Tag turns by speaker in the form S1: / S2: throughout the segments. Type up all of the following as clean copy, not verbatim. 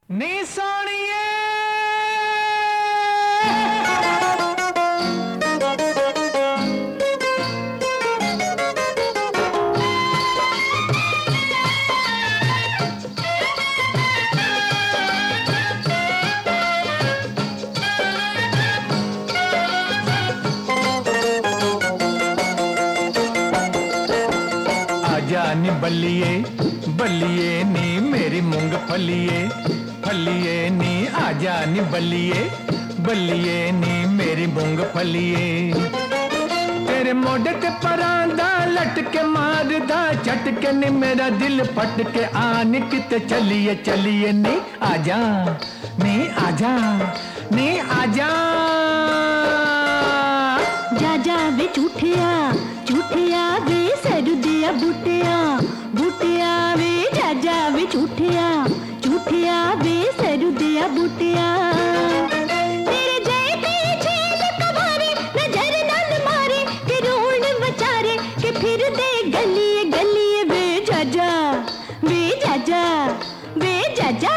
S1: नी सोनिए आजा नी बल्लिए बल्लिए नी मेरी मूंगफलिए फलिए नी आजा नी बल्लिए बल्लिए नी मेरी मूंगफलिए तेरे मोढे ते परांदा लटके मारदा झटके नी मेरा दिल फटके आनी किते चलिए चलिए नी आजा नी आजा नी आजा
S2: जा जा वे झूठिया झूठिया वे सरदिया बूटिया बूटिया वे जा जा वे झूठिया झूठिया वे सरदिया बूटिया तेरे जैसे झेल कबारे नजर नल मारे के रोड बचारे के फिर दे गलिए गलिए वे जा जा वे जा जा वे जा जा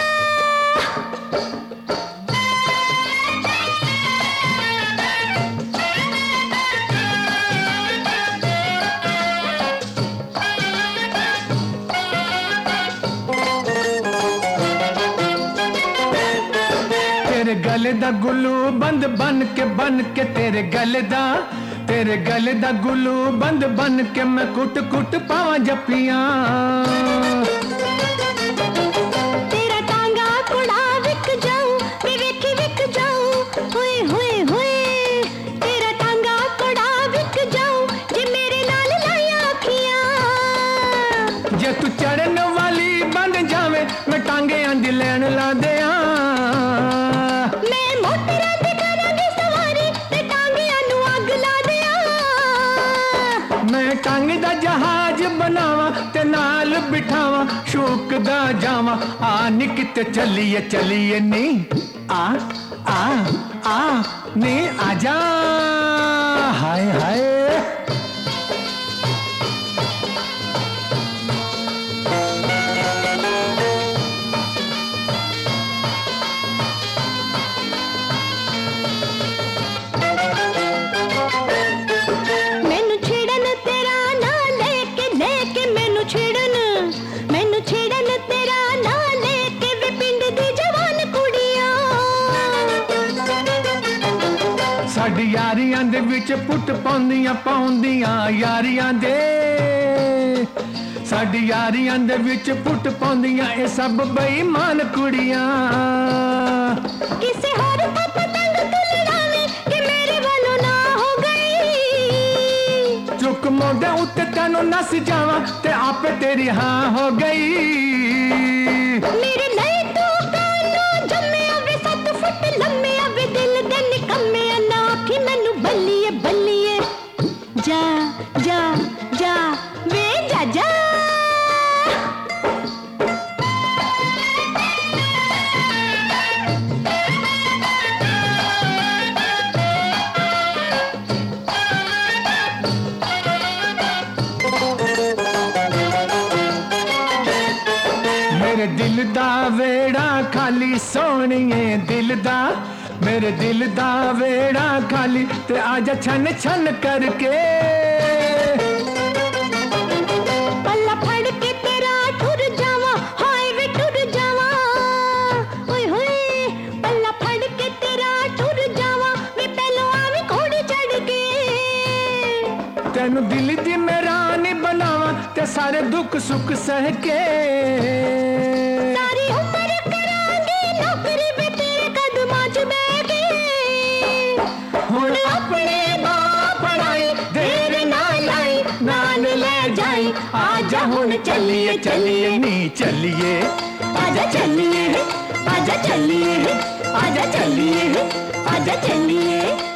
S1: तेरे गले दा गुल्लू बंद बन के तेरे गले दा गुल्लू बंद बन के मैं कुट कुट पावा जपियां
S2: तेरा टांगा कुड़ा विक जाऊं मैं विक जाऊं होए होए होए तेरा टांगा कुड़ा विक जाऊं जे मेरे नाल लाया अखियां
S1: जे तू चढ़न वाली बन जावे मैं टांगे आंदी लैन ला दियां मैं टांगे दा जहाज बनावा ते नाल बिठावा शूक दा जावा आ नी किते चलिए चलिए नी आ आ आ नी आजा हाय हाय साडी यारियां दे which put पाउंदियां Yaariyan they sari Yaariyan they which put पाउंदियां ए सब बेईमान कुड़ियां
S2: किसे होर दा पतंग तू लड़ावे कि मेरे वालों ना हो गई
S1: चुक मोढे उत्ते तैनू नस जावां ते आपे तेरी हां हो गई
S2: मेरे नहीं तू कानो जम्मे वे 7 फुट लम्मे वे दिल दे निकम्मे ना आखी मैनू बल्लिए बल्लिए जा जा जा वे जा जा
S1: मेरे दिल दा वेड़ा खाली सोनिए दिल दा मेरे दिल दा वेड़ा खाली ते आजा छन छन करके
S2: पल्ला फड़ के तेरा ठुर जावा हाय वे ठुर जावा ओए होए पल्ला फड़ के तेरा ठुर जावा वे पहलो आवी घोड़ी चढ़ के
S1: तेनू दिल दी मेरा नी बनावा ते सारे दुख सुख सह के
S2: सारी उम्र करांगे नौकरी वे तेरे कदमां च बैठ के
S1: हुण अपने बाप पढ़ाई देर ना लाई नान ले जाई आजा हुण चलिए चलिए नी चलिए आजा चलिए आजा चलिए आजा चलिए आजा चलिए